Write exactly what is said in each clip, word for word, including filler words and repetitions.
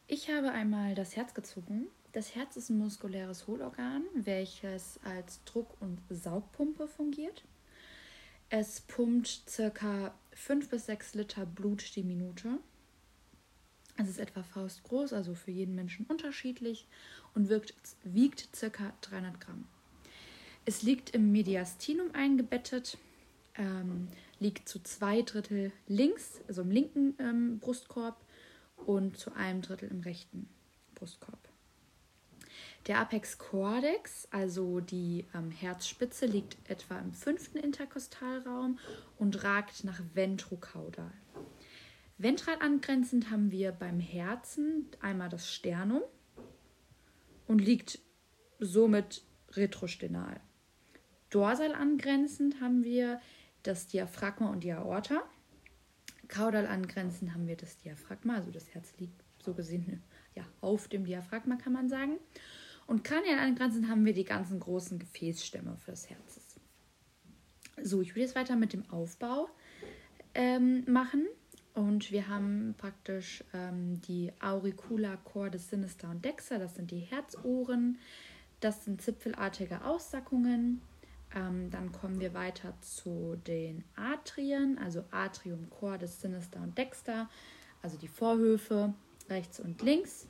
Ich habe einmal das Herz gezogen. Das Herz ist ein muskuläres Hohlorgan, welches als Druck- und Saugpumpe fungiert. Es pumpt ca. fünf bis sechs Liter Blut die Minute. Es ist etwa faustgroß, also für jeden Menschen unterschiedlich und wirkt, wiegt ca. dreihundert Gramm. Es liegt im Mediastinum eingebettet, ähm, liegt zu zwei Drittel links, also im linken ähm, Brustkorb und zu einem Drittel im rechten Brustkorb. Der Apex Cortex, also die ähm, Herzspitze, liegt etwa im fünften Interkostalraum und ragt nach ventrokaudal. Ventral angrenzend haben wir beim Herzen einmal das Sternum und liegt somit retrosternal. Dorsal angrenzend haben wir das Diaphragma und die Aorta. Kaudal angrenzend haben wir das Diaphragma, also das Herz liegt so gesehen ja, auf dem Diaphragma, kann man sagen. Und kranial angrenzend haben wir die ganzen großen Gefäßstämme für das Herz. So, ich will jetzt weiter mit dem Aufbau ähm, machen. Und wir haben praktisch ähm, die Auricula cordis sinistra und dexter, das sind die Herzohren, das sind zipfelartige Aussackungen. Ähm, dann kommen wir weiter zu den Atrien, also Atrium cordis sinistra und dexter, also die Vorhöfe rechts und links.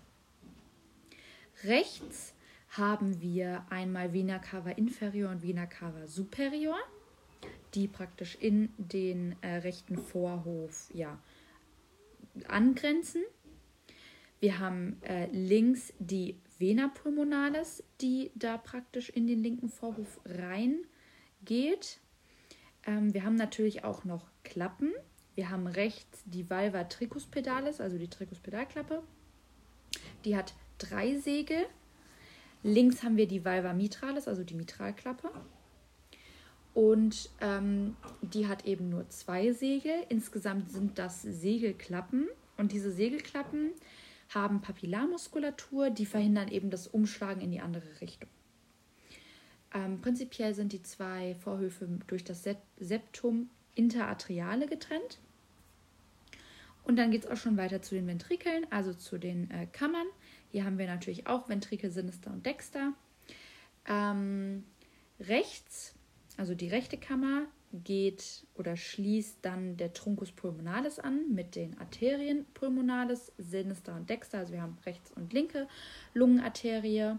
Rechts haben wir einmal Vena cava inferior und Vena cava superior, die praktisch in den äh, rechten Vorhof ja, angrenzen. Wir haben äh, links die Vena pulmonalis, die da praktisch in den linken Vorhof reingeht. Ähm, wir haben natürlich auch noch Klappen. Wir haben rechts die Valva tricuspidales, also die Tricuspidalklappe. Die hat drei Segel. Links haben wir die Valva mitralis, also die Mitralklappe. Und ähm, die hat eben nur zwei Segel. Insgesamt sind das Segelklappen. Und diese Segelklappen haben Papillarmuskulatur, die verhindern eben das Umschlagen in die andere Richtung. Ähm, prinzipiell sind die zwei Vorhöfe durch das Septum interatriale getrennt. Und dann geht es auch schon weiter zu den Ventrikeln, also zu den äh, Kammern. Hier haben wir natürlich auch Ventrikel sinistra und dexter. Ähm, rechts, also die rechte Kammer, geht oder schließt dann der Truncus pulmonalis an mit den Arterien pulmonalis, sinistra und dexter. Also wir haben rechts und linke Lungenarterie.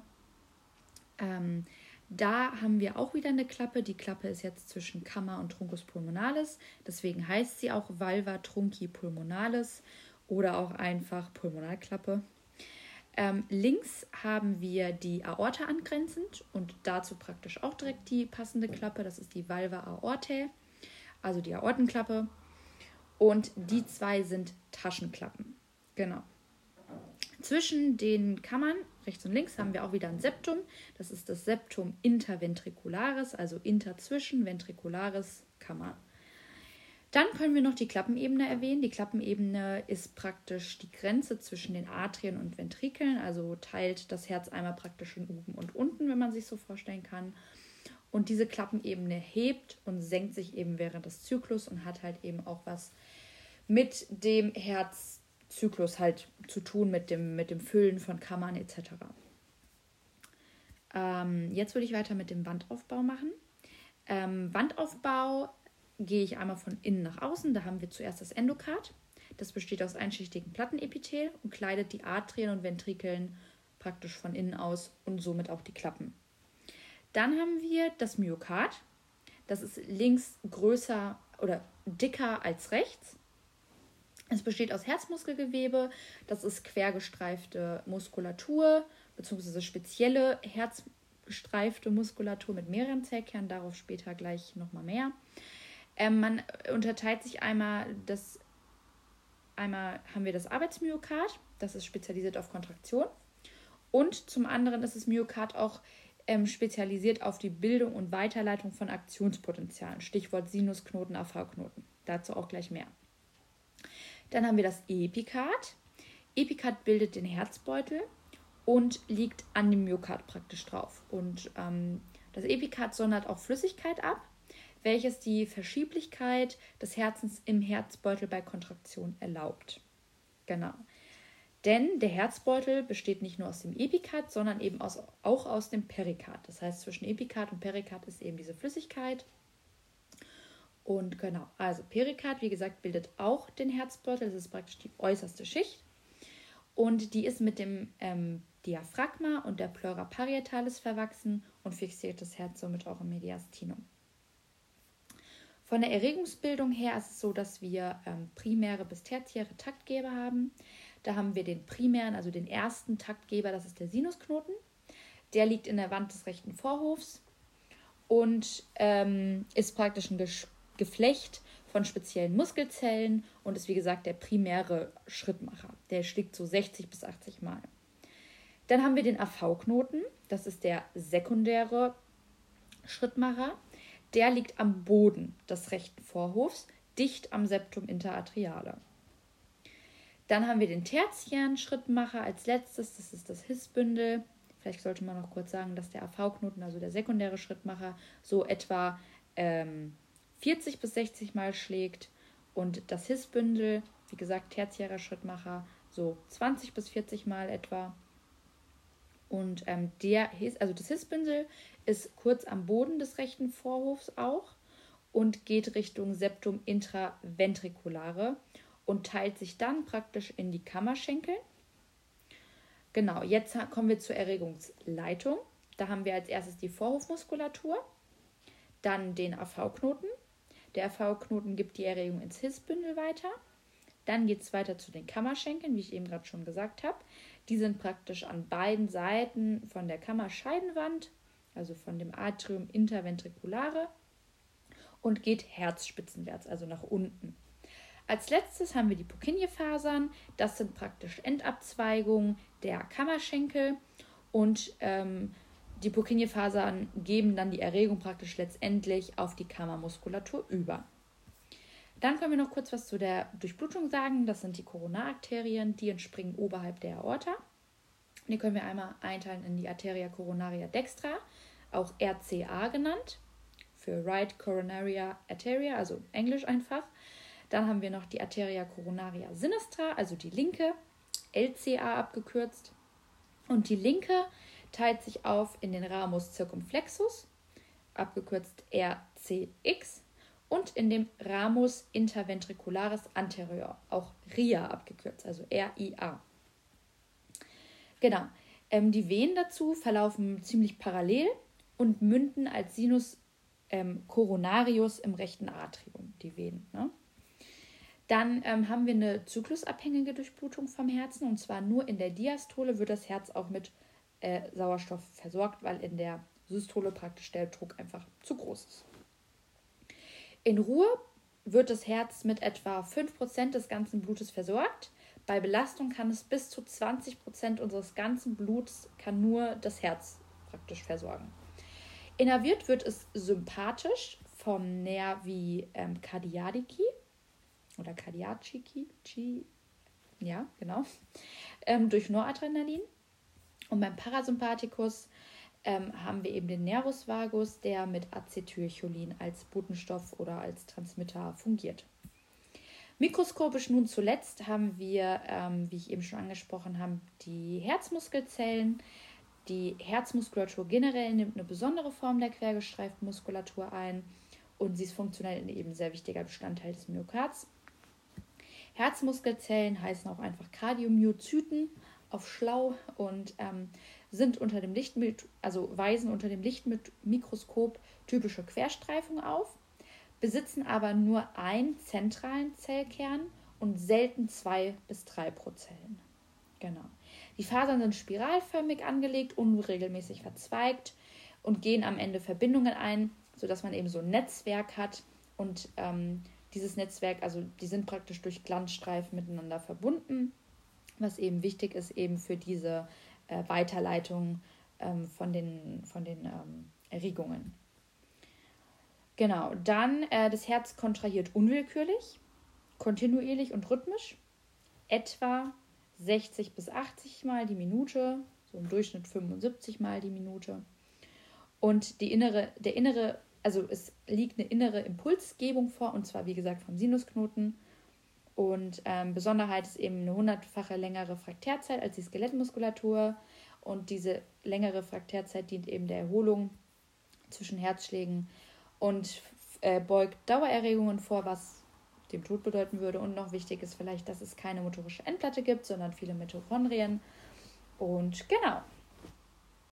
Ähm, da haben wir auch wieder eine Klappe. Die Klappe ist jetzt zwischen Kammer und Truncus pulmonalis. Deswegen heißt sie auch Valva trunci pulmonalis oder auch einfach Pulmonalklappe. Ähm, links haben wir die Aorta angrenzend und dazu praktisch auch direkt die passende Klappe. Das ist die Valva aortae, also die Aortenklappe. Und die zwei sind Taschenklappen. Genau. Zwischen den Kammern, rechts und links, haben wir auch wieder ein Septum. Das ist das Septum interventricularis, also inter zwischen ventricularis Kammer. Dann können wir noch die Klappenebene erwähnen. Die Klappenebene ist praktisch die Grenze zwischen den Atrien und Ventrikeln, also teilt das Herz einmal praktisch in oben und unten, wenn man sich so vorstellen kann. Und diese Klappenebene hebt und senkt sich eben während des Zyklus und hat halt eben auch was mit dem Herzzyklus halt zu tun, mit dem, mit dem Füllen von Kammern et cetera. Ähm, jetzt würde ich weiter mit dem Wandaufbau machen. Ähm, Wandaufbau gehe ich einmal von innen nach außen. Da haben wir zuerst das Endokard. Das besteht aus einschichtigem Plattenepithel und kleidet die Atrien und Ventrikeln praktisch von innen aus und somit auch die Klappen. Dann haben wir das Myokard. Das ist links größer oder dicker als rechts. Es besteht aus Herzmuskelgewebe. Das ist quergestreifte Muskulatur bzw. spezielle herzgestreifte Muskulatur mit mehreren Zellkernen. Darauf später gleich nochmal mehr. Ähm, man unterteilt sich einmal, das, einmal haben wir das Arbeitsmyokard, das ist spezialisiert auf Kontraktion. Und zum anderen ist das Myokard auch ähm, spezialisiert auf die Bildung und Weiterleitung von Aktionspotenzialen. Stichwort Sinusknoten, A V-Knoten. Dazu auch gleich mehr. Dann haben wir das Epikard. Epikard bildet den Herzbeutel und liegt an dem Myokard praktisch drauf. Und ähm, das Epikard sondert auch Flüssigkeit ab, welches die Verschieblichkeit des Herzens im Herzbeutel bei Kontraktion erlaubt. Genau. Denn der Herzbeutel besteht nicht nur aus dem Epikard, sondern eben aus, auch aus dem Perikard. Das heißt, zwischen Epikard und Perikard ist eben diese Flüssigkeit. Und genau, also Perikard, wie gesagt, bildet auch den Herzbeutel. Das ist praktisch die äußerste Schicht. Und die ist mit dem ähm, Diaphragma und der Pleura parietalis verwachsen und fixiert das Herz somit auch im Mediastinum. Von der Erregungsbildung her ist es so, dass wir ähm, primäre bis tertiäre Taktgeber haben. Da haben wir den primären, also den ersten Taktgeber, das ist der Sinusknoten. Der liegt in der Wand des rechten Vorhofs und ähm, ist praktisch ein Gesch- Geflecht von speziellen Muskelzellen und ist wie gesagt der primäre Schrittmacher. Der schlägt so sechzig bis achtzig Mal. Dann haben wir den A V-Knoten, das ist der sekundäre Schrittmacher. Der liegt am Boden des rechten Vorhofs, dicht am Septum interatriale. Dann haben wir den tertiären Schrittmacher als letztes, das ist das Hissbündel. Vielleicht sollte man noch kurz sagen, dass der A V-Knoten, also der sekundäre Schrittmacher, so etwa ähm, vierzig bis sechzig Mal schlägt und das Hissbündel, wie gesagt, tertiärer Schrittmacher, so zwanzig bis vierzig Mal etwa. Und ähm, der Hiss, also das Hissbündel ist kurz am Boden des rechten Vorhofs auch und geht Richtung Septum intraventriculare und teilt sich dann praktisch in die Kammerschenkel. Genau, jetzt kommen wir zur Erregungsleitung. Da haben wir als erstes die Vorhofmuskulatur, dann den A V-Knoten. Der A V-Knoten gibt die Erregung ins Hissbündel weiter. Dann geht es weiter zu den Kammerschenkeln, wie ich eben gerade schon gesagt habe. Die sind praktisch an beiden Seiten von der Kammerscheidenwand, also von dem Atrium interventriculare, und geht herzspitzenwärts, also nach unten. Als letztes haben wir die Purkinjefasern. Das sind praktisch Endabzweigungen der Kammerschenkel und ähm, die Purkinjefasern geben dann die Erregung praktisch letztendlich auf die Kammermuskulatur über. Dann können wir noch kurz was zu der Durchblutung sagen. Das sind die Koronararterien, die entspringen oberhalb der Aorta. Die können wir einmal einteilen in die Arteria coronaria dextra, auch R C A genannt, für Right Coronary Arteria, also Englisch einfach. Dann haben wir noch die Arteria coronaria sinistra, also die linke, L C A abgekürzt. Und die linke teilt sich auf in den Ramus circumflexus, abgekürzt R C X, und in dem Ramus interventricularis anterior, auch R I A abgekürzt, also R I A. Genau, ähm, die Venen dazu verlaufen ziemlich parallel und münden als Sinus ähm, coronarius im rechten Atrium, die Venen. Ne? Dann ähm, haben wir eine zyklusabhängige Durchblutung vom Herzen, und zwar nur in der Diastole wird das Herz auch mit äh, Sauerstoff versorgt, weil in der Systole praktisch der Druck einfach zu groß ist. In Ruhe wird das Herz mit etwa fünf Prozent des ganzen Blutes versorgt. Bei Belastung kann es bis zu zwanzig Prozent unseres ganzen Bluts kann nur das Herz praktisch versorgen. Innerviert wird es sympathisch vom Nervi ähm, cardiaci oder cardiaci, ja, genau, ähm, durch Noradrenalin. Und beim Parasympathikus ähm, haben wir eben den Nervus vagus, der mit Acetylcholin als Botenstoff oder als Transmitter fungiert. Mikroskopisch nun zuletzt haben wir, ähm, wie ich eben schon angesprochen habe, die Herzmuskelzellen. Die Herzmuskulatur generell nimmt eine besondere Form der quergestreiften Muskulatur ein und sie ist funktionell eben ein sehr wichtiger Bestandteil des Myokards. Herzmuskelzellen heißen auch einfach Kardiomyozyten auf schlau und ähm, sind unter dem Lichtbild, also weisen unter dem Lichtmikroskop typische Querstreifung auf, besitzen aber nur einen zentralen Zellkern und selten zwei bis drei Prozellen. Genau. Die Fasern sind spiralförmig angelegt, unregelmäßig verzweigt und gehen am Ende Verbindungen ein, sodass man eben so ein Netzwerk hat und ähm, dieses Netzwerk, also die sind praktisch durch Glanzstreifen miteinander verbunden, was eben wichtig ist eben für diese äh, Weiterleitung ähm, von den, von den ähm, Erregungen. Genau, dann äh, das Herz kontrahiert unwillkürlich, kontinuierlich und rhythmisch, etwa sechzig bis achtzig Mal die Minute, so im Durchschnitt fünfundsiebzig Mal die Minute. Und die innere, der innere, also es liegt eine innere Impulsgebung vor, und zwar wie gesagt vom Sinusknoten. Und ähm, Besonderheit ist eben eine hundertfache längere Fraktärzeit als die Skelettmuskulatur. Und diese längere Fraktärzeit dient eben der Erholung zwischen Herzschlägen und äh, beugt Dauererregungen vor, was dem Tod bedeuten würde. Und noch wichtig ist vielleicht, dass es keine motorische Endplatte gibt, sondern viele Mitochondrien. Und genau,